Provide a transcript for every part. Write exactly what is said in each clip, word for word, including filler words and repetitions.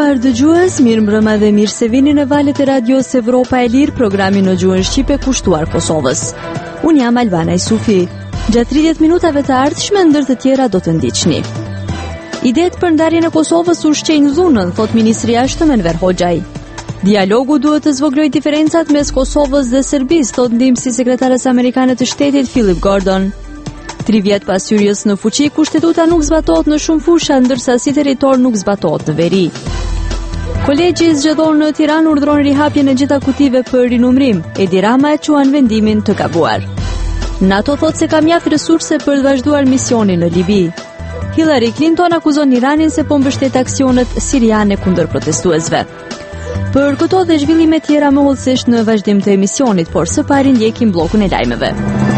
nderuar dëgjues, mirëmbrëma dhe mirë se vini në valët e radios Evropa e Lirë, programi në gjuhën shqipe kushtuar Kosovës. Unë jam Albana Isufi. Gjatë tridhjetë minutave të ardhshme ndër të tjera do të ndiqni. Idetë për ndarjen e Kosovës u shqejnë dhunën, thot ministri i jashtëm Enver Hoxhaj. Dialogu duhet të zvogëlojë diferencat mes Kosovës dhe Serbisë, thot ndihmësi sekretarës amerikane të shtetit Philip Gordon. Tri vjet pas hyrjes në fuqi, kushtetuta nuk zbatohet në shumë fusha, ndërsa si territor nuk zbatohet në veri. Kolegji zgjedhor në Tiranë urdhëron rihapjen e gjitha kutive për rinumrim. Edi Rama e quan vendimin të gabuar. NATO thot se ka mjaft resurse për të vazhduar misionin në Libi. Hillary Clinton akuzon Iranin se po mbështet aksionet siriane kundër protestuesve. Për këto dhe zhvillime tjera më hollësisht në vazhdim të emisionit, por së pari ndjekim bllokun e lajmeve.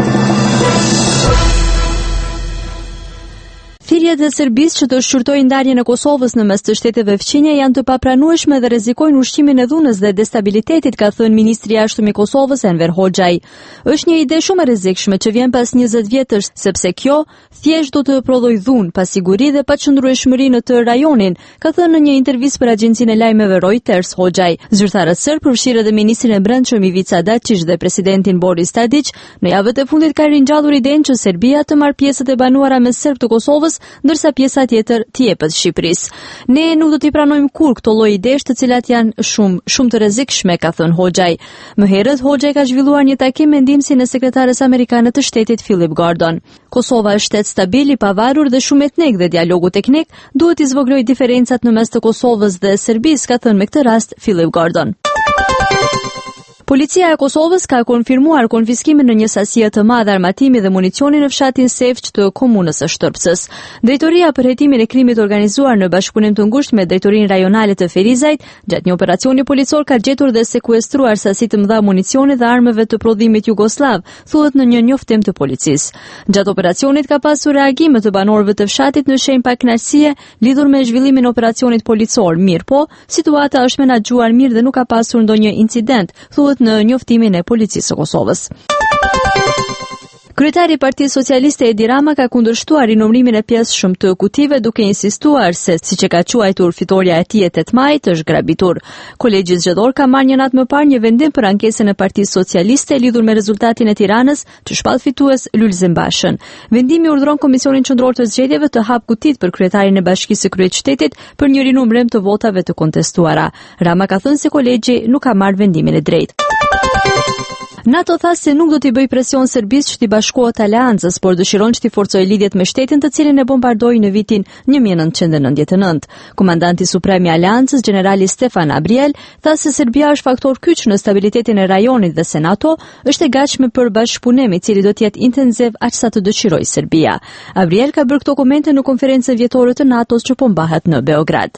Thirrjet e Serbisë që të shqyrtojë ndarjen e Kosovës në mes të shteteve fqinje janë të papranueshme dhe rrezikojnë ushqimin e dhunës dhe destabilitetit, ka thënë ministri i jashtëm i Kosovës Enver Hoxhaj. Është një ide shumë e rrezikshme që vjen pas njëzet vjetësh, sepse kjo thjesht do të prodhojë dhunë, pasiguri dhe paqëndrueshmëri në të rajonin, ka thënë në një intervistë për agjencinë e lajmeve Reuters Hoxhaj. Zyrtarët serb, përfshirë edhe ministrin e brendshëm Ivica Dačić dhe presidentin Boris Tadić, në javët e fundit kanë ringjallur idenë që Serbia të marrë pjesët e banuara me serb të Kosovës, ndërsa pjesa tjetër t'i jepet Shqipërisë. Ne nuk do t'i pranojmë kur këto lloj idesh, të cilat janë shumë shumë të rrezikshme, ka thënë Hoxhaj. Më herët Hoxhaj ka zhvilluar një takim me ndihmësinë e sekretarës amerikane të shtetit Philip Gordon. Kosova është shtet stabil, i pavarur dhe shumë etnik dhe dialogu teknik duhet i zvogëlojë diferencat në mes të Kosovës dhe Serbisë, ka thënë me këtë rast Philip Gordon. Policia e Kosovës ka konfirmuar konfiskimin në një sasi të madhe armatimi dhe municioni në fshatin Sevç të komunës së Shtrpcës. Drejtoria për hetimin e krimit organizuar në bashkëpunim të ngushtë me drejtorinë rajonale të Ferizajt, gjatë një operacioni policor ka gjetur dhe sekuestruar sasi të mëdha municioni dhe armëve të prodhimit jugosllav, thuhet në një njoftim të policisë. Gjatë operacionit ka pasur reagime të banorëve të fshatit në shenjë pakënaqësie lidhur me zhvillimin e operacionit policor. Mirpo, situata është menaxhuar mirë dhe nuk ka pasur ndonjë incident, thuhet në njoftimin e policisë së Kosovës. Kryetari i Partisë Socialiste Edi Rama ka kundërshtuar rinumrimin e pjesëshëm të kutive, duke insistuar se, siç e ka quajtur fitoria e tij e tetë majit, është grabitur. Kolegji zgjedhor ka marrë një natë më parë një vendim për ankesën e Partisë Socialiste lidhur me rezultatin e Tiranës, që shpall fitues Lulzim Bashën. Vendimi urdhëron Komisionin Qendror të Zgjedhjeve të hap kutit për kryetarin e Bashkisë së Kryeqytetit për një rinumrim të votave të kontestuara. Rama ka thënë se kolegji nuk ka marrë vendimin e drejtë. NATO tha se nuk do t'i bëj presion Serbisë që t'i bashkohet aleancës, por dëshiron që t'i forcojë lidhjet me shtetin të cilin e bombardoi në vitin një mijë e nëntëqind e nëntëdhjetë e nëntë. Komandanti suprem i aleancës, generali Stefan Abriel, tha se Serbia është faktor kyç në stabilitetin e rajonit dhe se NATO është e gatshme për bashkëpunim i cili do të jetë intensiv aq sa të dëshirojë Serbia. Abriel ka bërë këto komente në konferencën vjetore të NATO-s që po mbahet në Beograd.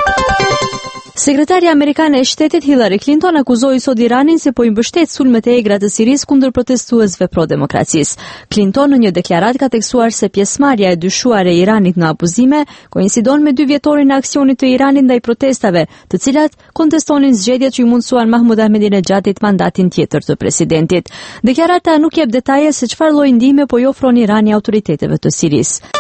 Sekretarja amerikane e shtetit Hillary Clinton akuzoi sot Iranin se po i mbështet sulmet e egra të Sirisë kundër protestuesve pro-demokracisë. Clinton në një deklaratë ka theksuar se pjesëmarrja e dyshuar e Iranit në abuzime koincidon me dy vjetorin e aksionit të Iranit ndaj protestave, të cilat kontestonin zgjedhjet që i mundsuan Mahmud Ahmadinexhatit mandatin tjetër të presidentit. Deklarata nuk jep detaje se çfarë lloji ndihme po i ofron Irani autoriteteve të Sirisë.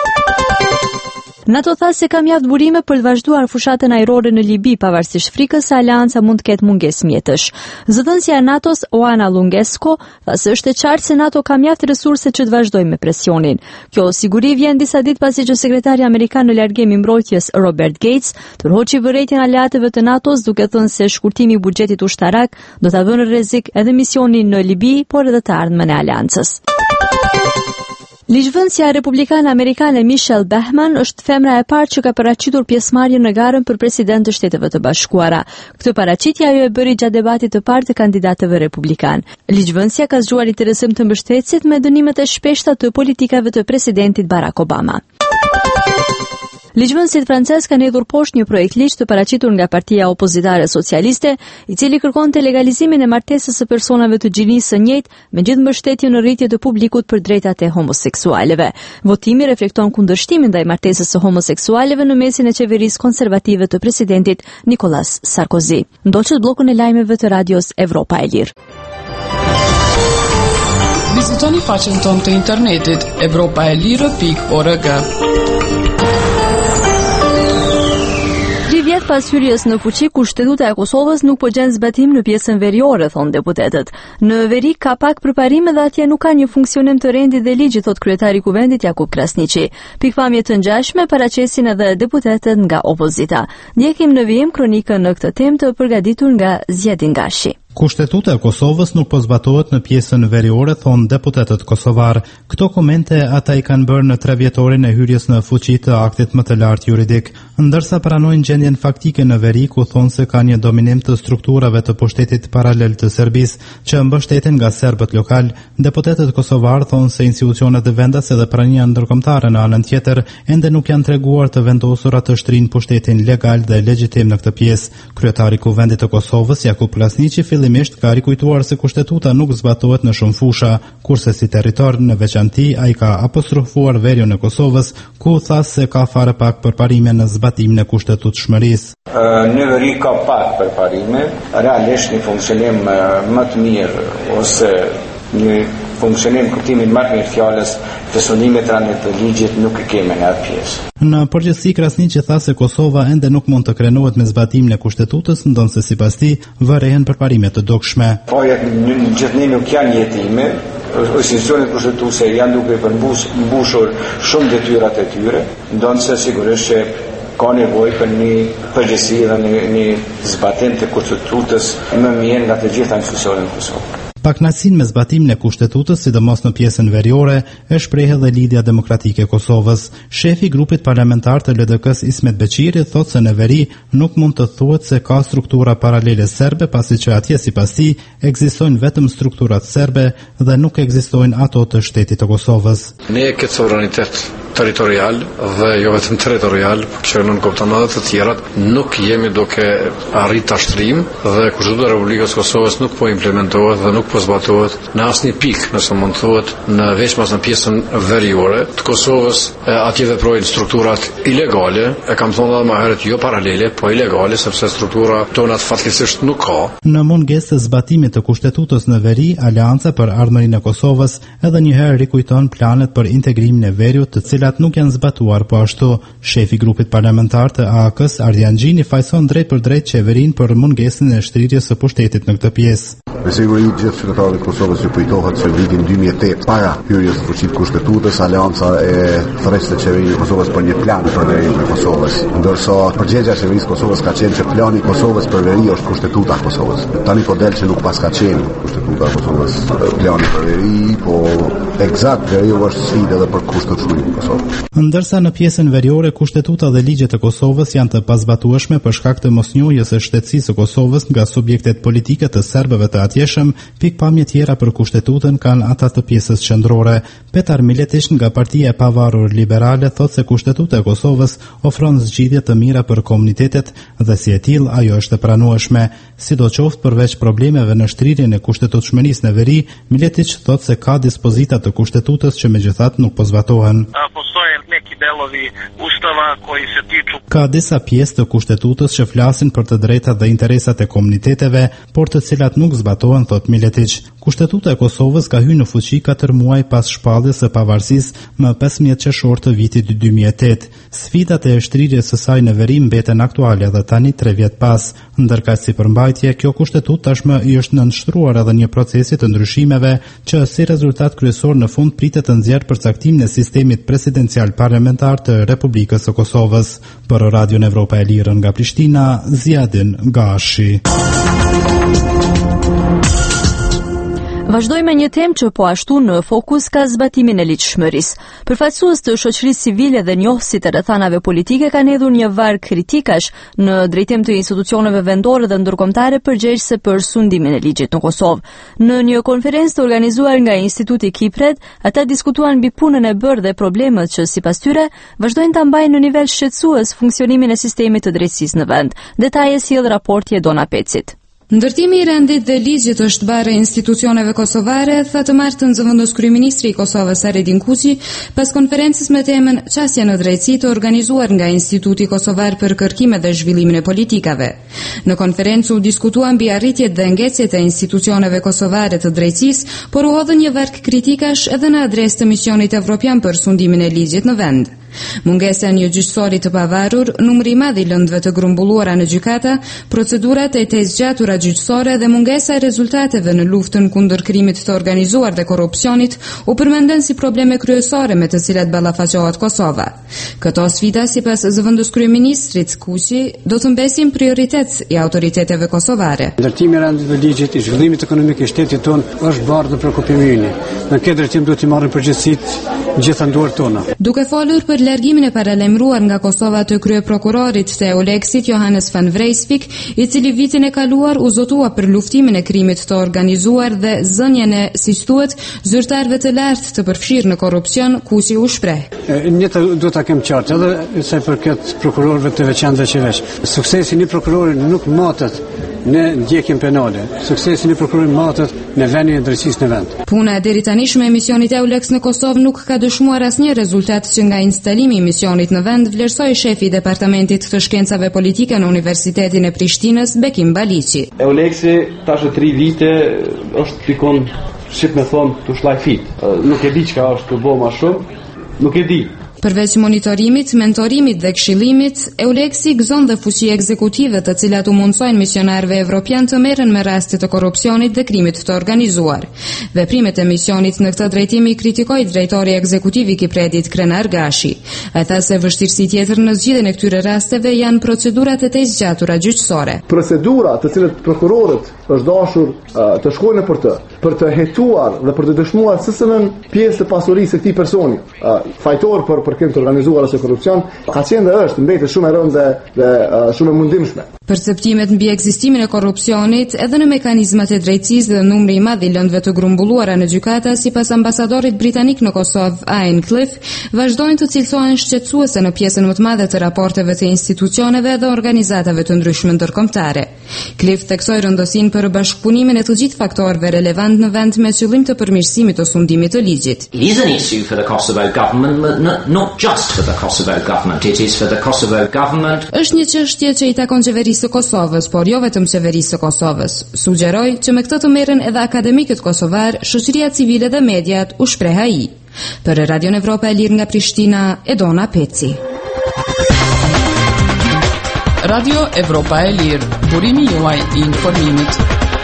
NATO tha se ka mjaft burime për të vazhduar fushatën ajrore në Libi, pavarësisht frikës se aleanca mund të ketë mungesë mjetësh. Zëdhënësja e NATO-s Oana Lungesco tha se është e qartë se NATO ka mjaft resurse që të vazhdojë me presionin. Kjo siguri vjen disa ditë pasi që sekretari amerikan në largim i mbrojtjes Robert Gates tërhoqi vërejtjen aleatëve të NATO-s, duke thënë se shkurtimi i buxhetit ushtarak do ta vënë në rrezik edhe misionin në Libi, por edhe të ardhmen e aleancës. Ligjvënësja republikane amerikane Michelle Bachmann është femra e parë që ka paraqitur pjesëmarrjen në garën për president të Shteteve të Bashkuara. Këtë paraqitje ajo e bëri gjatë debatit të parë të kandidatëve republikan. Ligjvënësja ka zgjuar interesim të mbështetësit me dënimet e shpeshta të politikave të presidentit Barack Obama. Ligjvënësit francez kanë hedhur poshtë një projekt ligj të paraqitur nga Partia Opozitare Socialiste, i cili kërkonte legalizimin e martesës së personave të gjinisë së njëjtë, me gjithë mbështetjen në rritje të publikut për drejtat e homoseksualeve. Votimi reflekton kundërshtimin ndaj martesës së homoseksualeve në mesin e qeverisë konservative të presidentit Nicolas Sarkozy. Ndoqët bllokun e lajmeve të radios Evropa e Lirë. Vizitoni faqen tonë të internetit evropaelire pikë org. vjet pas hyrjes në fuqi, Kushtetuta e Kosovës nuk po gjen zbatim në pjesën veriore, thonë deputetët. Në veri ka pak përparime dhe atje nuk ka një funksionim të rendit dhe ligjit, thot kryetari i Kuvendit Jakub Krasniqi. Pikpamje të ngjashme paraqesin edhe deputetët nga opozita. Ndjekim në vijim kronikën në këtë temë të përgatitur nga Zjedin Gashi. Kushtetuta e Kosovës nuk po zbatohet në pjesën veriore, thonë deputetët kosovar. Këto komente ata i kanë bërë në tre vjetorin e hyrjes në fuqi të aktit më të lartë juridik, ndërsa pranojnë gjendjen faktike në veri ku thonë se ka një dominim të strukturave të pushtetit paralel të Serbisë që mbështeten nga serbët lokal. Deputetët kosovar thonë se institucionet e vendas edhe prania ndërkombëtare në anën tjetër ende nuk janë treguar të vendosura të shtrinë pushtetin legal dhe legjitim në këtë pjesë. Kryetari i Kuvendit të Kosovës Jakub Krasniqi fillimisht ka rikujtuar se kushtetuta nuk zbatohet në shumë fusha, kurse si territor në veçanti ai ka apostrofuar veriun e Kosovës, ku tha se ka fare pak përparime në zbatimin e kushtetutshmërisë. Në veri ka pak përparime, realisht një funksionim më të mirë ose një funksionim kuptimin më të mirë fjalës të sunimit rëndit të ligjit nuk e kemi në atë pjesë. Në përgjithësi Krasniqi tha se Kosova ende nuk mund të krenohet me zbatimin e kushtetutës, ndonse sipas tij vërehen përparime të dukshme. Po në gjithnjë nuk janë jetime, institucionet kushtetuese janë duke përmbushur shumë detyrat e tyre, ndonse sigurisht që ka nevojë për një përgjegjësi dhe një, një zbatim të kushtetutës më mirë nga të gjitha institucionet në Kosovë. Pakënaqësinë me zbatimin e kushtetutës, sidomos në pjesën veriore, e shpreh edhe Lidhja Demokratike e Kosovës. Shefi i grupit parlamentar të L D K-s Ismet Beqiri thotë se në veri nuk mund të thuhet se ka struktura paralele serbe, pasi që atje sipas tij ekzistojnë vetëm strukturat serbe dhe nuk ekzistojnë ato të shtetit të Kosovës. Ne këtë sovranitet territorial dhe jo vetëm territorial, por që në kuptimet të tjera nuk jemi duke arrit ta shtrim dhe Kushtetuta e Republikës së Kosovës nuk po implementohet dhe nuk po zbatohet në asnjë pikë, nëse mund të thuhet, në veçmas në pjesën veriore të Kosovës. Atje veprojnë strukturat ilegale, e kam thënë edhe më herët, jo paralele, po ilegale, sepse struktura tona fatkeqësisht nuk ka. Në mungesë të zbatimit të kushtetutës në veri, Aleanca për Ardhmërinë e Kosovës edhe një herë rikujton planet për integrimin e veriut, të cilat nuk janë zbatuar po ashtu. Shefi i grupit parlamentar të A A K-s Ardian Gjini fajson drejt për drejt qeverinë për mungesën e shtrirjes së pushtetit në këtë pjesë. Me siguri gjithë qytetarët e Kosovës ju kujtohet se vitin dy mijë e tetë, para hyrjes së fuqit kushtetutës, Aleanca e thërreste qeverinë e Kosovës për një plan për verinë e Kosovës. Ndërsa përgjegjja e qeverisë së Kosovës ka qenë që plani i Kosovës për veri është kushtetuta e Kosovës. Tani po del që nuk pas ka qenë kushtetuta e Kosovës plani për veri, po eksakt veriu është sfidë edhe për kushtetueshmërinë e Kosovës. Ndërsa në pjesën veriore kushtetuta dhe ligjet e Kosovës janë të pazbatueshme për shkak të mosnjohjes së shtetësisë së Kosovës nga subjektet politike të serbëve të atjeshëm, pikpamje tjera për kushtetutën kanë ata të pjesës qendrore. Petar Miletić nga Partia e Pavarur Liberale thotë se kushtetuta e Kosovës ofron zgjidhje të mira për komunitetet dhe si e tillë ajo është e pranueshme. Sidoqoftë përveç problemeve në shtrirjen e kushtetutshmërisë në veri, Miletić thotë se ka dispozita të kushtetutës që megjithatë nuk po zbatohen. Ka disa pjesë të kushtetutës që flasin për të drejtat dhe interesat e komuniteteve, por të cilat nuk zbatohen, thot Miletić. Kushtetuta e Kosovës ka hyrë në fuqi katër muaj pas shpalljes së pavarësisë më pesëmbëdhjetë qershor të vitit dy mijë e tetë. Sfidat e shtrirjes së saj në veri mbeten aktuale edhe tani tre vjet pas. Ndërkaq si përmbajtje, kjo kushtetutë tashmë i është nënshtruar edhe një procesi të ndryshimeve që si rezultat kryesor në fund pritet të nxjerrë përcaktimin e sistemit presidencial parlamentar të Republikës së Kosovës. Për Radion Evropa e Lirë nga Prishtina, Zjedin Gashi. Vazhdoj me një temë që po ashtu në fokus ka zbatimin e ligjshmërisë. Përfaqësues të shoqërisë civile dhe njohësit të rrethanave politike kanë hedhur një varg kritikash në drejtim të institucioneve vendore dhe ndërkombëtare përgjegjëse për sundimin e ligjit në Kosovë. Në një konferencë të organizuar nga Instituti Kipret, ata diskutuan mbi punën e bërë dhe problemet që sipas tyre vazhdojnë ta mbajnë në nivel shqetësues funksionimin e sistemit të drejtësisë në vend. Detaje sjell raporti Edona Pecit. Ndërtimi i rendit dhe ligjit është bare institucioneve kosovare, tha të martën zëvendës kryeministri i Kosovës Aredin Kuçi pas konferencës me temën Çësia në drejtësi të organizuar nga Instituti Kosovar për kërkimet dhe zhvillimin e politikave. Në konferencë u diskutuan mbi arritjet dhe ngecjet e institucioneve kosovare të drejtësisë, por u hodhën një varg kritikash edhe në adresë të misionit evropian për sundimin e ligjit në vend. Mungesa e një gjyqësori të pavarur, numri i madh i lëndëve të grumbulluara në gjykata, procedurat e të zgjatura gjyqësore dhe mungesa e rezultateve në luftën kundër krimit të organizuar dhe korrupsionit u përmenden si probleme kryesore me të cilat ballafaqohet Kosova. Këto sfida, sipas zëvendës kryeministrit Kuqi, do të mbesin prioritet i autoriteteve kosovare. Ndërtimi i randit të ligjit i zhvillimit ekonomik i shtetit tonë është bardhë për kuptimin. Në këtë drejtim duhet të marrin përgjegjësitë gjitha në duart tona. Duke folur për largimin e paralajmëruar nga Kosova të kryeprokurorit të Euleksit Johannes van Vreeswijk, i cili vitin e kaluar u zotua për luftimin e krimit të organizuar dhe zënjen e, siç thuhet, zyrtarëve të lartë të përfshirë në korrupsion, Kuqi u shpreh. Një të duhet ta kem qartë, edhe sa i përket prokurorëve të veçantë që veç. Suksesi i një prokurori nuk matet në ndjekjen penale. Suksesi i një prokurori matet në vendin e drejtësisë në vend. Puna e deri tani me misionit Euleks në Kosovë nuk ka dëshmuar asnjë rezultat që nga instalimi i misionit në vend, vlerësoi shefi i departamentit të shkencave politike në Universitetin e Prishtinës, Bekim Baliqi. Euleksi tash tre vite është pikon, si më thon, tu shllaj fit. Nuk e di çka është të bëj më shumë, nuk e di. Përveç monitorimit, mentorimit dhe këshillimit, Euleksi gëzon dhe fuqi ekzekutive të cilat u mundsojnë misionarëve evropian të merren me raste të korrupsionit dhe krimit të organizuar. Veprimet e misionit në këtë drejtim i kritikoi drejtori ekzekutiv i Kipredit Krenar Gashi. Ai tha se vështirësi tjetër në zgjidhjen e këtyre rasteve janë procedurat e të zgjatura gjyqësore. Procedura të cilët prokurorët është dashur uh, të shkojnë për të, për të hetuar dhe për të dëshmuar se s'në pjesë të pasurisë së këtij personi, uh, fajtor për për krim të organizuar ose korrupsion, ka qenë dhe është mbetet shumë e rëndë dhe, dhe uh, shumë e mundimshme. Perceptimet mbi ekzistimin e korrupsionit edhe në mekanizmat e drejtësisë dhe numri i madh i lëndëve të grumbulluara në gjykata, sipas ambasadorit britanik në Kosovë, Ian Cliff, vazhdojnë të cilësohen shqetësuese në pjesën më të madhe të raporteve të institucioneve dhe organizatave të ndryshme ndërkombëtare. Cliff theksoi rëndësinë për bashkëpunimin e të gjithë faktorëve relevant në vend me qëllim të përmirësimit të sundimit të ligjit. It is an issue for the Kosovo government, but not just for the Kosovo government. It is for the Kosovo government. Është një çështje që i takon qeverisë së Kosovës, por jo vetëm qeverisë së Kosovës. Sugjeroi që me këtë të merren edhe akademikët kosovar, shoqëria civile dhe mediat, u shpreh ai. Për Radion Evropa e Lirë nga Prishtina, Edona Peci. Radio Evropa e Lirë, burimi juaj i informimit.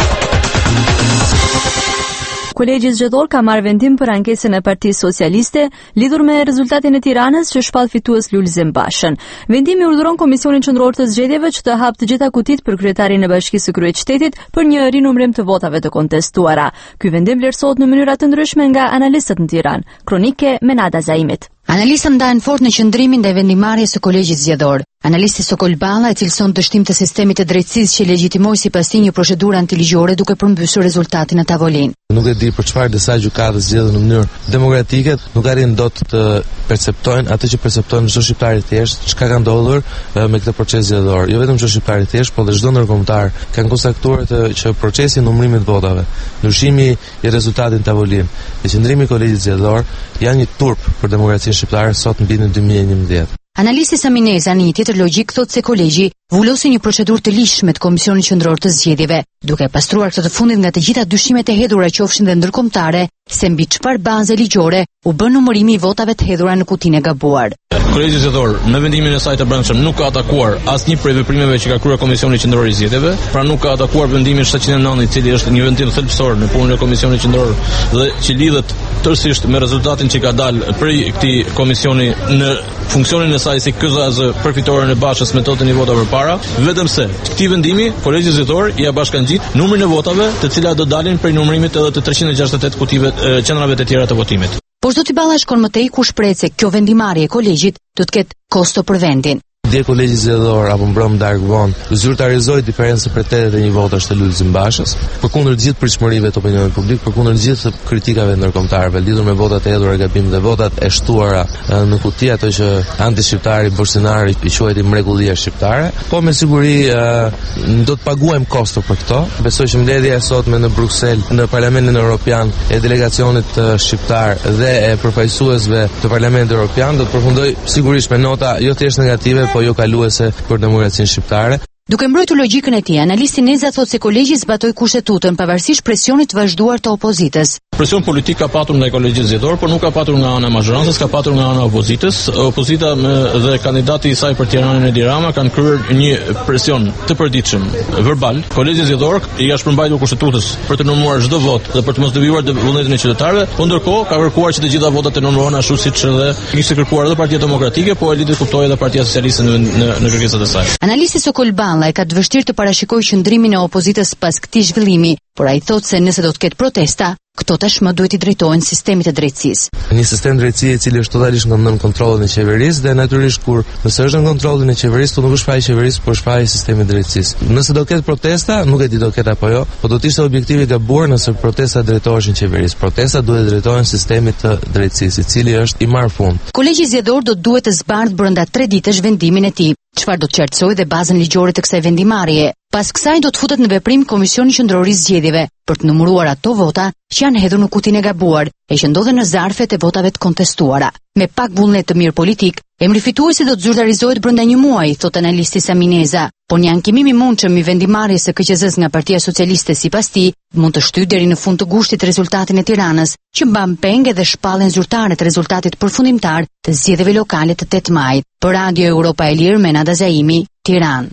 Kolegji zgjedhor ka marrë vendim për ankesën e Partisë Socialiste lidhur me rezultatin e Tiranës që shpall fitues Lulzim Bashën. Vendimi urdhëron Komisionin Qendror të Zgjedhjeve që të hapë të gjitha kutit për kryetarin e Bashkisë së Kryeqytetit për një rinumërim të votave të kontestuara. Ky vendim vlerësohet në mënyra të ndryshme nga analistët në Tiranë. Kronike me Nada Zaimit. Analistët ndajnë fort në qëndrimin ndaj vendimarrjes së kolegjit zgjedhor. Analisti Sokol Balla e cilëson dështim të sistemit të drejtësisë që legjitimoi sipas tij një procedurë antiligjore duke përmbysur rezultatin në tavolinë. Nuk e di për çfarë disa gjykata zgjedhin në mënyrë demokratike, nuk arrin dot të perceptojnë atë që perceptojnë çdo shqiptar i thjeshtë, çka ka ndodhur me këtë proces zgjedhor. Jo vetëm çdo shqiptar i thjeshtë, por dhe çdo ndërkombëtar kanë konstatuar që procesi i numërimit votave, ndryshimi i rezultatit në tavolinë dhe qëndrimi i kolegjit zgjedhor janë një turp për demokracinë shqiptare sot në vitin dy mijë e njëmbëdhjetë. Analisti Samineza në një tjetër logjik thotë se kolegji vullosi një procedurë të lishme të Komisionit Qendror të Zgjedhjeve, duke pastruar këtë të fundit nga të gjitha dyshimet e hedhura qofshin dhe ndërkombëtare, se mbi çfarë baze ligjore u bën numërimi i votave të hedhura në kutinë e gabuar. Kolegji zgjedhor në vendimin e saj të brendshëm nuk ka atakuar asnjë prej veprimeve që ka kryer Komisioni Qendror i Zgjedhjeve, pra nuk ka atakuar vendimin shtatëqind e nëntë, i cili është një vendim thelbësor në punën e Komisionit Qendror dhe që lidhet tërësisht me rezultatin që ka dalë prej këtij komisioni në funksionin e saj si kyzaz përfitoren e Bashës me totën e votave përpara, vetëm se këtij vendimi kolegji zgjedhor ia bashkangjit numrin e votave, të cilat do dalin prej numërimit edhe të treqind e gjashtëdhjetë e tetë kutive qendrave të tjera të votimit. Por zoti Balla shkon më tej ku shpreh se kjo vendimarrje e kolegjit do të ketë kosto për vendin. Dje kolegji zgjedhor apo mbrëm darkë vonë zyrtarizoi diferencën për tetë e një votash të Lulzim Bashës, përkundër gjithë pritshmërive të opinionit publik, përkundër gjithë kritikave ndërkombëtarëve lidhur me votat e hedhura gabim dhe votat e shtuara në kuti, ato që anti-shqiptari Borsinari i quajti mrekullia shqiptare, po me siguri do të paguajmë kosto për këto. Besoj që mbledhja e sotme në Bruksel, në Parlamentin Evropian e delegacionit shqiptar dhe e përfaqësuesve të Parlamentit Evropian do të përfundoj sigurisht me nota jo thjesht negative, po jo kaluese për demokracinë shqiptare. Duke mbrojtur logjikën e tij, analisti Neza thotë se kolegji zbatoi kushtetutën pavarësisht presionit të vazhduar të opozitës. Presion politik ka patur nga kolegjiet zgjedhor, por nuk ka patur nga ana e mazhorancës, ka patur nga ana e opozitës. Opozita dhe kandidati i saj për Tiranën Edi Rama kanë kryer një presion të përditshëm verbal. Kolegji zgjedhor i ka shpërmbajtur kushtetutës për të numëruar çdo votë dhe për të mos devijuar vullnetin e qytetarëve, por ndërkohë ka kërkuar që të gjitha votat të numërohen ashtu siç edhe kishte kërkuar edhe Partia Demokratike, po eliti kuptoi edhe Partia Socialiste në në, në kërkesat e saj. Analisti Sokol Balla e ka të vështirë të parashikojë qëndrimin e opozitës pas këtij zhvillimi, por ai thotë se nëse do të ketë protesta, këto tashmë duhet i drejtohen sistemit të drejtësisë. Një sistem drejtësie i cili është totalisht nën kontrollin e qeverisë dhe natyrisht kur nëse është nën kontrollin e qeverisë, nuk është faji i qeverisë, por është faji i sistemit të drejtësisë. Nëse do ketë protesta, nuk e di do ketë apo jo, por do të ishte objektivi i gabuar nëse protesta drejtoheshin qeverisë. Protesta duhet drejtohen sistemit të drejtësisë, i cili është i marrëfund. Kolegji zgjedhor do duhet të zbardhë brenda tre ditësh vendimin e tij, çfarë do të qartësojë dhe bazën ligjore të kësaj vendimarrjeje. Pas kësaj do të futet në veprim Komisioni Qendror i Zgjedhjeve për të numëruar ato vota që janë hedhur në kutinë e gabuar e që ndodhen në zarfet e votave të kontestuara. Me pak vullnet të mirë politik, emri fituesi do të zyrtarizohet brenda një muaji, thot analisti Samineza, por një ankimim i mundshëm i vendimarrjes së K Q Z-s nga Partia Socialiste sipas tij mund të shtyjë deri në fund të gushtit rezultatin e Tiranës, që mban peng edhe shpalljen zyrtare të rezultatit përfundimtar të zgjedhjeve lokale të tetë majit. Për Radio Europa e Lirë, Menada Zaimi, Tiranë.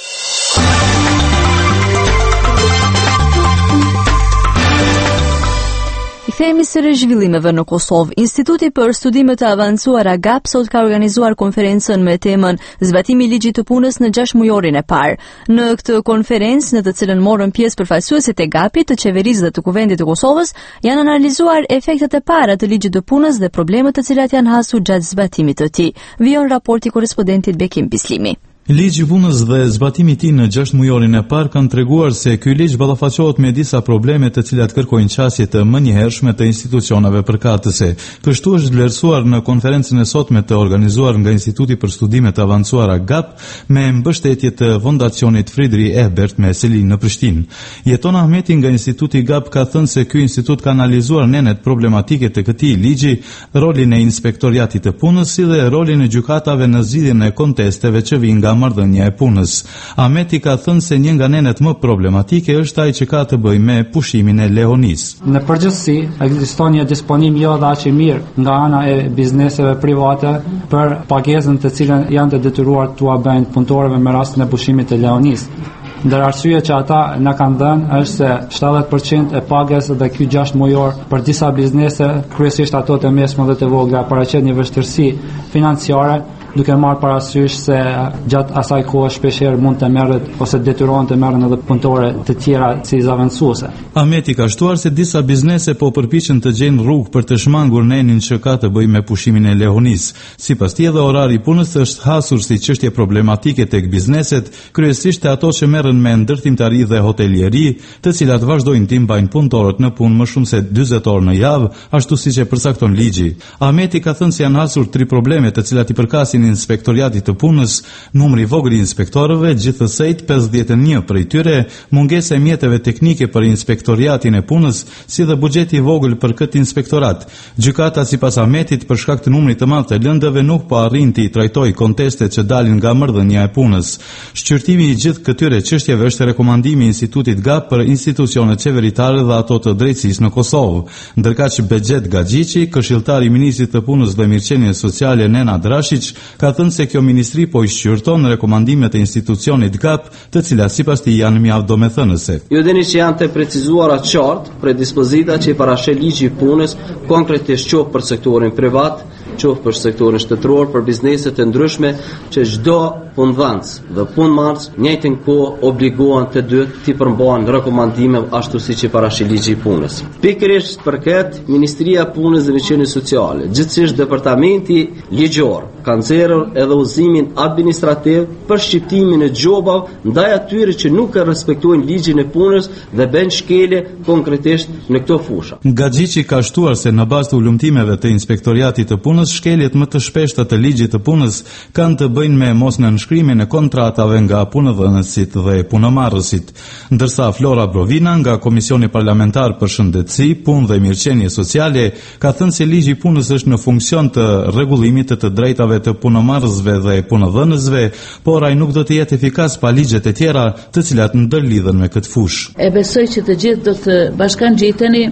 Kthehemi së zhvillimeve në Kosovë. Instituti për Studime të Avancuara G A P sot ka organizuar konferencën me temën Zbatimi i ligjit të punës në gjashtë mujorin e parë. Në këtë konferencë, në të cilën morën pjesë përfaqësuesit e G A P-it, të qeverisë dhe të Kuvendit të Kosovës, janë analizuar efektet e para të ligjit të punës dhe problemet të cilat janë hasur gjatë zbatimit të tij. Vijon raporti korrespondentit Bekim Bislimi. Ligji i punës dhe zbatimi i tij në gjashtë mujorin e parë kanë treguar se ky ligj ballafaqohet me disa probleme të cilat kërkojnë qasje të menjëhershme të institucioneve përkatëse. Kështu është vlerësuar në konferencën e sotme të organizuar nga Instituti për Studime të Avancuara G A P me mbështetje të Fondacionit Fridri Ebert me Selin në Prishtinë. Jeton Ahmeti nga Instituti G A P ka thënë se ky institut ka analizuar nenet problematike të këtij ligji, rolin e inspektoriatit të punës si dhe rolin e gjykatave në zgjidhjen e kontesteve që vijnë nga marrëdhënia e punës. Ahmeti ka thënë se një nga nenet më problematike është ai që ka të bëjë me pushimin e lehonisë. Në përgjithësi, ekziston një disponim jo dhe aq i mirë nga ana e bizneseve private për pagesën të cilën janë të detyruar t'ua bëjnë punëtorëve me rastin e pushimit të lehonisë. Ndër arsye që ata na kanë dhënë është se shtatëdhjetë përqind e pagesë dhe ky gjashtë mujor për disa biznese, kryesisht ato të mesme dhe të vogla, paraqet një vështirësi financiare, duke marrë parasysh se gjatë asaj kohe shpeshherë mund të merret ose detyrohen të merren edhe punëtorë të tjera si zaventuese. Ahmeti ka shtuar se disa biznese po përpiqen të gjejnë rrugë për të shmangur nenin që ka të bëjë me pushimin e lehonisë. Sipas tij, edhe orari i punës është hasur si çështje problematike tek bizneset, kryesisht ato që merren me ndërtimtari dhe hotelieri, të cilat vazhdojnë të mbajnë punëtorët në punë më shumë se dyzet orë në javë, ashtu siç e përcakton ligji. Ahmeti ka thënë se janë hasur tri probleme të cilat i përkasin inspektoriatit të punës, numri i vogël i inspektorëve, gjithsej pesëdhjetë e një prej tyre, mungesa e mjeteve teknike për inspektoriatin e punës, si dhe buxheti i vogël për këtë inspektorat. Gjykata sipas Ahmetit për shkak të numrit të madh të lëndëve nuk po arrin të trajtojë kontestet që dalin nga marrëdhënia e punës. Shqyrtimi i gjithë këtyre çështjeve është rekomandimi i Institutit G A P për institucionet qeveritare dhe ato të drejtësisë në Kosovë. Ndërkaq Bexhet Gaxhiçi, këshilltar i ministrit të punës dhe mirëqenies sociale Nenad Rashić, ka thënë se kjo ministri po i shqyrton rekomandimet e institucionit G A P, të cilat sipas tij janë mjaft domethënëse. Ju dini që janë të precizuara qartë për dispozita që i parashë ligji i punës, konkretisht qoftë për sektorin privat, qoftë për sektorin shtetëror, për bizneset të ndryshme, që çdo punëdhënës dhe punëmarrës njëjtën kohë obligohen të dy të përmbajnë rekomandime ashtu siç i parashë ligji i punës. Pikërisht për këtë, Ministria e Punës dhe Mirëqenies Sociale, gjithsesi departamenti ligjor, kanë nxjerrur edhe udhëzimin administrativ për shqiptimin e gjobave ndaj atyre që nuk e respektojnë ligjin e punës dhe bën shkelje konkretisht në këto fusha. Gaxhiçi ka shtuar se në bazë të ulëmtimeve të inspektoriatit të punës, shkeljet më të shpeshta të ligjit të punës kanë të bëjnë me mosnënshkrimin e kontratave nga punëdhënësit dhe punëmarrësit, ndërsa Flora Brovina nga Komisioni Parlamentar për Shëndetësi, Punë dhe Mirëqenie Sociale ka thënë se ligji i punës është në funksion të rregullimit të të drejtave të punëmarrësve dhe punëdhënësve, por ai nuk do të jetë efikas pa ligjet e tjera të cilat ndërlidhen me këtë fushë. E besoj që të gjithë do të bashkangjiteni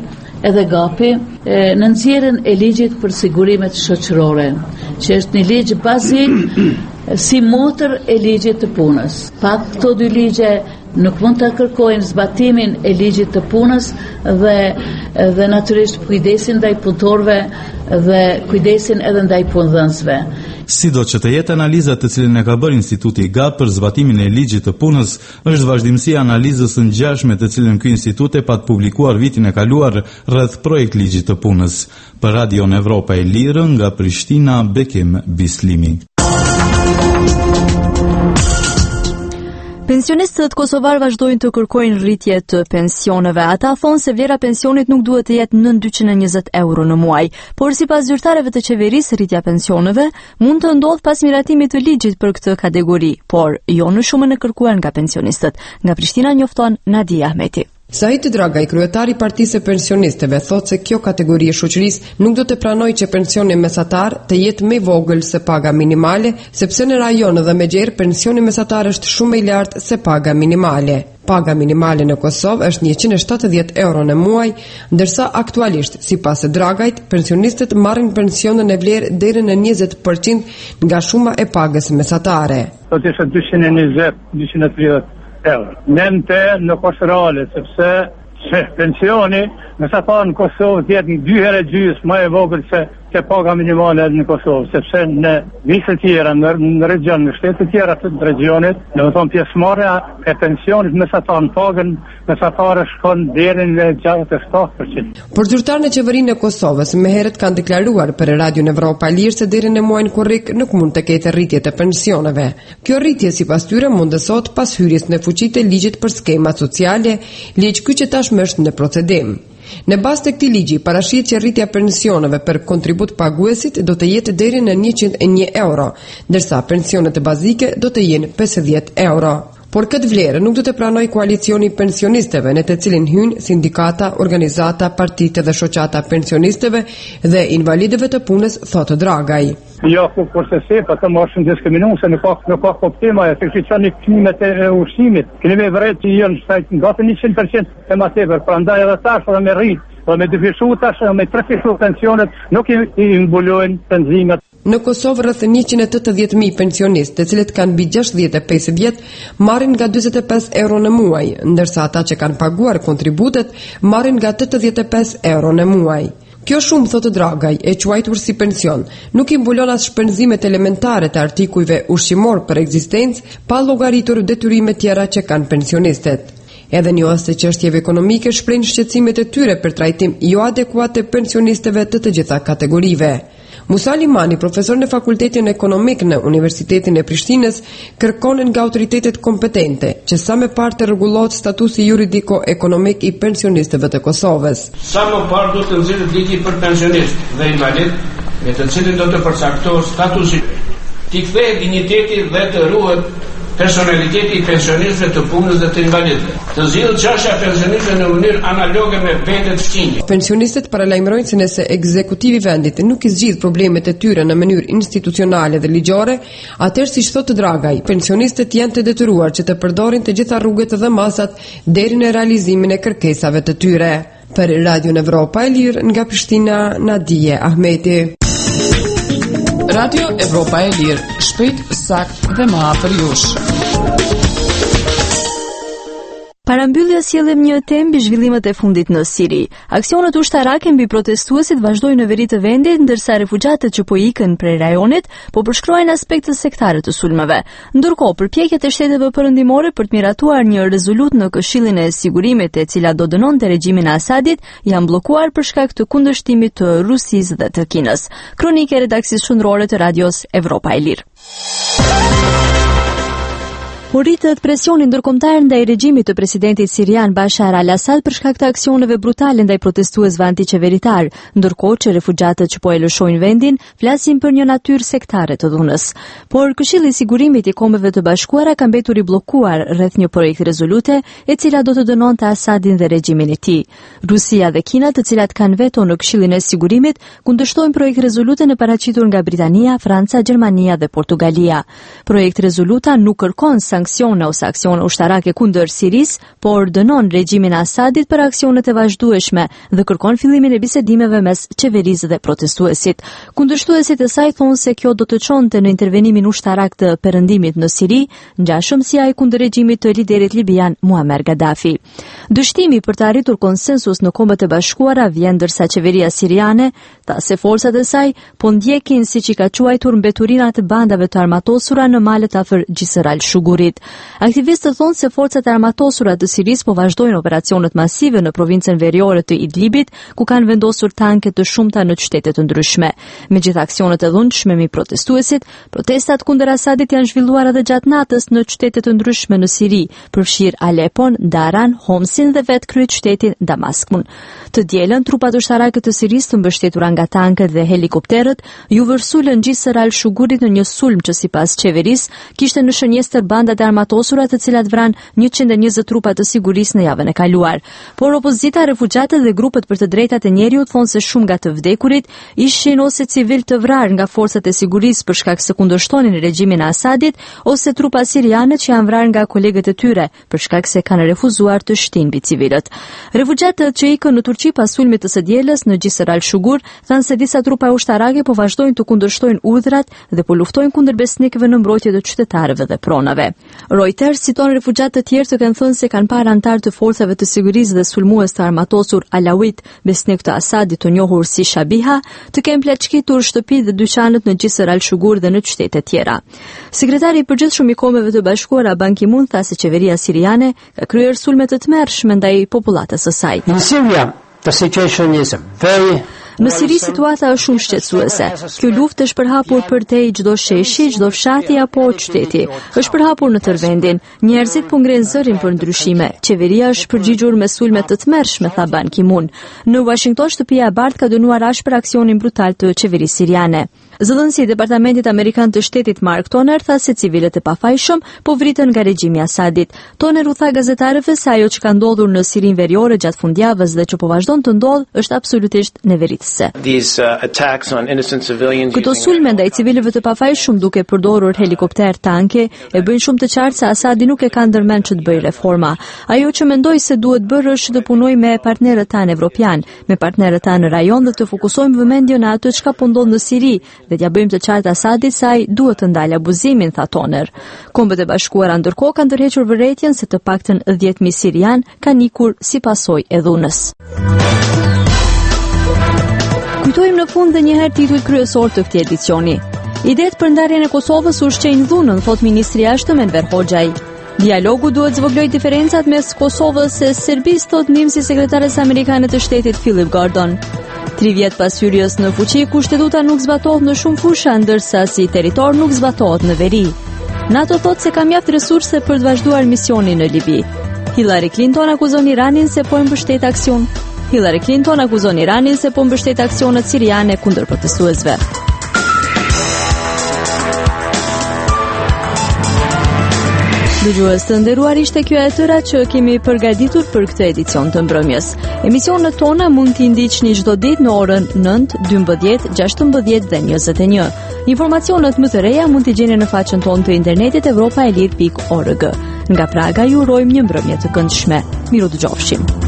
edhe gapi e, në nxjerrjen e ligjit për sigurimet shoqërore, që është një ligj bazik si motër e ligjit të punës. Pa këto dy ligje nuk mund të kërkojnë zbatimin e ligjit të punës dhe, dhe natyrisht kujdesin ndaj punëtorëve dhe kujdesin edhe ndaj punëdhënësve. Sido që të jetë analizat të cilën e ka bërë Instituti G A P për zbatimin e ligjit të punës, është vazhdimësia e analizës së ngjashme të cilën ky institut e pat publikuar vitin e kaluar rreth projekt ligjit të punës. Për Radion Evropa e Lirë nga Prishtina, Bekim Bislimi. Pensionistët kosovar vazhdojnë të kërkojnë rritje të pensioneve. Ata thonë se vlera pensionit nuk duhet të jetë nën dyqind e njëzet euro në muaj, por sipas zyrtarëve të qeverisë, rritja pensioneve mund të ndodhë pas miratimit të ligjit për këtë kategori, por jo në shumën e kërkuar nga pensionistët. Nga Prishtina njofton Nadia Ahmeti. Sait Dragaj, kryetari i Partisë së Pensionistëve, thotë se kjo kategori e shoqërisë nuk do të pranojë që pensioni mesatar të jetë më i vogël se paga minimale, sepse në rajon dhe me gjerë pensioni mesatar është shumë më i lartë se paga minimale. Paga minimale në Kosovë është njëqind e shtatëdhjetë euro në muaj, ndërsa aktualisht, sipas së Dragajt, pensionistët marrin pensionin e vlerë deri në njëzet përqind nga shuma e pagës mesatare. Do të ishte dyqind e njëzet, dyqind e tridhjetë euro. Mente në Kosovë, sepse se pensioni në sa pa në Kosovë tjetë dy herë gjys më e vogël se që paga minimale në Kosovë, sepse në vise tjera, në, në region, në shtetet tjera të regionit, në më thonë pjesëmarrja e pensionit mesatar në pagën mesatare shkon deri në gjashtëdhjetë e shtatë përqind. Por zyrtarët në qeverinë e Kosovës më herët kanë deklaruar për Radion Evropa e Lirë se deri në muajin korrik nuk mund të ketë rritje të pensioneve. Kjo rritje sipas tyre mundësohet pas hyrjes në fuqi të ligjit për skemat sociale, ligj ky që tashmë është në procedim. Në bazë të këtij ligji, parashihet që rritja e pensioneve për kontribut paguesit do të jetë deri në njëqind e një euro, ndërsa pensionet bazike do të jenë pesëdhjetë euro. Por këtë vlerë nuk do të pranoj koalicioni pensionistëve, në të cilin hynë sindikata, organizata, partitë dhe shoqata pensionistëve dhe invalidëve të punës, thotë Dragaj. Jo, ku kurse se, pa të marshën diskriminuse, në pak, në pak optima, e të që një kënimet e ushqimit, këni me vërret që jënë shtajtë nga të njëqind përqind e ma tepër, pra ndaj edhe tash dhe me rritë, dhe me dyfishu tash dhe me trefishu pensionet, nuk i, i mbulojnë penzimet. Në Kosovë rreth njëqind e tetëdhjetë mijë pensionistë, të cilët kanë mbi gjashtëdhjetë e pesë vjet, marrin nga dyzet e pesë euro në muaj, ndërsa ata që kanë paguar kontributet marrin nga tetëdhjetë e pesë euro në muaj. Kjo shumë, thotë Dragaj, e quajtur si pension, nuk i mbulon as shpenzimet elementare të artikujve ushqimor për ekzistencë, pa llogaritur detyrimet tjera që kanë pensionistët. Edhe njohës të çështjeve ekonomike shprehin shqetësimet e tyre për trajtim jo adekuat të pensionistëve të të gjitha kategorive. Musa Limani, profesor në Fakultetin Ekonomik në Universitetin e Prishtinës, kërkon nga autoritetet kompetente që sa më parë të rregullohet statusi juridiko-ekonomik i pensionistëve të Kosovës. Sa më parë do të nxjerrët ligji për pensionistë dhe invalid, me të cilin do të përcaktohet statusi, t'i kthehet dinjiteti dhe të ruhet personaliteti i pensionistëve të punës dhe të invalidëve. Të zgjidhet çështja e pensionistëve në mënyrë analoge me vendet fqinje. Pensionistët paralajmërojnë se nëse ekzekutivi i vendit nuk i zgjidh problemet e tyre në mënyrë institucionale dhe ligjore, atëherë siç thotë Dragaj, pensionistët janë të detyruar që të përdorin të gjitha rrugët dhe masat deri në realizimin e kërkesave të tyre. Për Radion Evropa e Lirë nga Prishtina, Nadia Ahmeti. Radio Evropa e Lirë, shpejt, sakt dhe më afër jush. Parambyllja sjellem një temë mbi zhvillimet e fundit në Siri. Aksionet ushtarake mbi protestuesit vazhdojnë në veri të vendit, ndërsa refugjatët që po ikën prej rajonit po përshkruajnë aspekte sektare të sulmeve. Ndërkohë, përpjekjet e shteteve perëndimore për të miratuar një rezolut në Këshillin e Sigurimit e cila do dënonte regjimin e Asadit janë bllokuar për shkak të kundërshtimit të Rusisë dhe të Kinës. Kronikë e redaksisë shëndrore të Radios Evropa e Lirë. U rritët presioni ndërkombëtar ndaj regjimit të presidentit sirian Bashar al-Assad për shkak të aksioneve brutale ndaj protestuesve antiqeveritar, ndërkohë që refugjatët që po e lëshojnë vendin flasin për një natyrë sektare të dhunës. Por Këshilli i Sigurimit i Kombeve të Bashkuara ka mbetur i bllokuar rreth një projekt rezolute e cila do të dënonte Asadin dhe regjimin e tij. Rusia dhe Kina, të cilat kanë veto në Këshillin e Sigurimit, kundërshtojnë projekt rezolute në paraqitur nga Britania, Franca, Gjermania dhe Portugalia. Projekt rezoluta nuk kërkon sanksione ose aksione ushtarake kundër Sirisë, por dënon regjimin e Asadit për aksionet e vazhdueshme dhe kërkon fillimin e bisedimeve mes qeverisë dhe protestuesit. Kundërshtuesit e saj thonë se kjo do të çonte në intervenimin ushtarak të perëndimit në Siri, ngjashëm si ai kundër regjimit të liderit libian Muammar Gaddafi. Dështimi për të arritur konsensus në Kombët e Bashkuara vjen ndërsa qeveria siriane tha se forcat e saj po ndjekin siç i ka quajtur mbeturinat e bandave të armatosura në malet afër Gjisr al-Shugurit. Aktivistët thonë se forcat e armatosura të Sirisë po vazhdojnë operacionet masive në provincën veriore të Idlibit, ku kanë vendosur tanke të shumta në qytete të ndryshme. Megjithë aksionet e dhunshme mbi protestuesit, protestat kundër Asadit janë zhvilluar edhe gjatë natës në qytete të ndryshme në Siri, përfshir Alepon, Daran, Homsin dhe vetë kryeqytetin Damaskun. Të dielën, trupat ushtarake të Sirisë të mbështetura nga tanket dhe helikopterët ju vërsulën Gjisr al-Shugurit në një sulm që sipas qeverisë kishte në shënjestër bandat e armatosura të cilat vran njëqind e njëzet trupa të sigurisë në javën e kaluar. Por opozita, refugjatët dhe grupet për të drejtat e njeriut thonë se shumë nga të vdekurit ishin ose civil të vrarë nga forcat e sigurisë për shkak se kundërshtonin regjimin e Asadit ose trupa siriane që janë vrarë nga kolegët e tyre për shkak se kanë refuzuar të shtinë mbi civilët. Refugjatët që ikën në Turqi pas sulmit të së dielës në Gjisr al-Shugur thanë se disa trupa ushtarake po vazhdojnë të kundërshtojnë urdhrat dhe po luftojnë kundër besnikëve në mbrojtje të qytetarëve dhe pronave. Reuters citon refugjatë të tjerë të kanë thënë se kanë parë antar të forcave të sigurisë dhe sulmues të armatosur Alawit, besnik të Asadit të njohur si Shabiha, të kenë plaçkitur shtëpi dhe dyqanet në Gjisr al-Shugur dhe në qytete tjera. Sekretari i përgjithshëm i Kombeve të Bashkuara Ban Ki-moon tha se qeveria siriane ka kryer sulme të tmerrshme ndaj popullatës së saj. In Syria, the situation is very Në Siri situata është shumë shqetësuese. Kjo luftë është përhapur përtej çdo sheshi, çdo fshati apo qyteti. Është përhapur në tërë vendin. Njerëzit po ngrenë zërin për ndryshime. Qeveria është përgjigjur me sulme të tmerrshme, tha Ban Ki-moon. Në Washington, shtëpia e bardhë ka dënuar ashpër aksionin brutal të qeverisë siriane. Zëdhënësi i Departamentit Amerikan të Shtetit Mark Toner tha se civilët e pafajshëm po vritën nga regjimi i Asadit. Toner u tha gazetarëve se ajo që ka ndodhur në Sirinë veriore gjatë fundjavës dhe që po vazhdon të ndodhë është absolutisht neveritëse. Këto sulme ndaj civilëve të pafajshëm duke përdorur helikopter, tanke e bëjnë shumë të qartë se Asadi nuk e ka ndërmend që të bëjë reforma. Ajo që mendoj se duhet bërë është të punojë me partnerët tanë evropian, me partnerët tanë në rajon dhe të fokusojmë vëmendjen në atë çka po ndodh në Siri dhe t'ja bëjmë të qartë Asadit se ai duhet të ndalë abuzimin, tha Toner. Kombët e Bashkuara ndërkohë kanë ndërhequr vërejtjen se të paktën dhjetë mijë sirian kanë ikur si pasojë e dhunës. Kujtojmë në fund dhe njëherë titujt kryesor të këtij edicioni. Idet për ndarjen e Kosovës u shqejnë dhunën, thot ministri i jashtëm Enver Hoxhaj. Dialogu duhet zvogloj diferencat mes Kosovës e Serbisë, thot ndihmësi sekretares amerikane të shtetit Philip Gordon. Tri vjet pas hyrjes në fuqi, kushtetuta nuk zbatohet në shumë fusha, ndërsa si territor nuk zbatohet në veri. NATO thot se ka mjaft resurse për të vazhduar misionin në Libi. Hillary Clinton akuzon Iranin se po mbështet aksion. Hillary Clinton akuzon Iranin se po mbështet aksionet siriane kundër protestuesve. Dëgjues të nderuar, ishte kjo e tëra që kemi përgatitur për këtë edicion të mbrëmjes. Emisionet tona mund t'i ndiqni çdo ditë në orën nëntë, dymbëdhjetë, gjashtëmbëdhjetë dhe njëzet e një. Informacionet më të reja mund t'i gjeni në faqen tonë të internetit evropaelir pikë org. Nga Praga ju urojmë një mbrëmje të këndshme. Miru dëgjofshim.